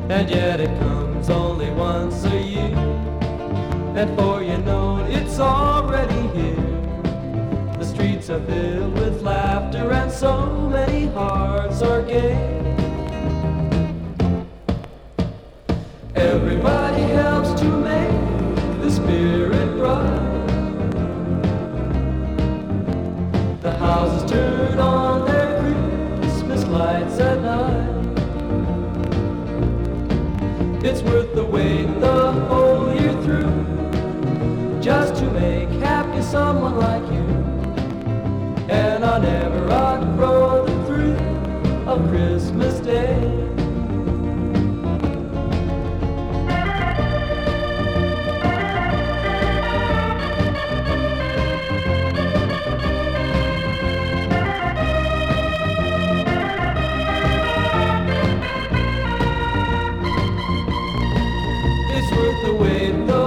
and yet it comes only once a year. And before you know it, it's already here. The streets are filled with laughter and so many hearts are gay. Everybody helps to make the spirit bright. The houses turn on their Christmas lights at night. It's worth the wait the whole year through, just to make happy someone like you. And I'll never outgrow the thrill of Christmas Day. It's worth the wait.